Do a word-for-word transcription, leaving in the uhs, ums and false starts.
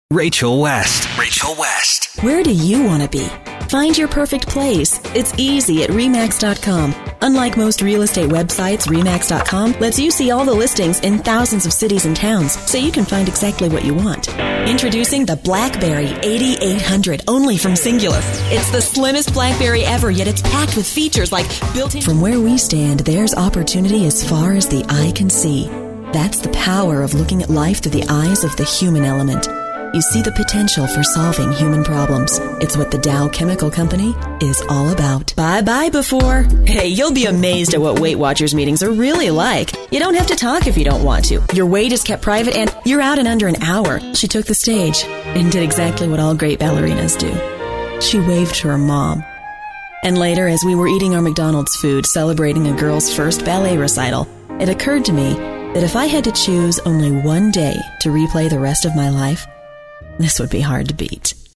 Rachel West. Rachel West. Where do you want to be? Find your perfect place. It's easy at Remax dot com. Unlike most real estate websites, Remax dot com lets you see all the listings in thousands of cities and towns, so you can find exactly what you want. Introducing the BlackBerry eighty-eight hundred, only from Singular. It's the slimmest BlackBerry ever, yet it's packed with features like built-in... From where we stand, there's opportunity as far as the eye can see. That's the power of looking at life through the eyes of the human element. You see the potential for solving human problems. It's what the Dow Chemical Company is all about. Bye-bye before. Hey, you'll be amazed at what Weight Watchers meetings are really like. You don't have to talk if you don't want to. Your weight is kept private and you're out in under an hour. She took the stage and did exactly what all great ballerinas do. She waved to her mom. And later, as we were eating our McDonald's food, celebrating a girl's first ballet recital, it occurred to me that if I had to choose only one day to replay the rest of my life, this would be hard to beat.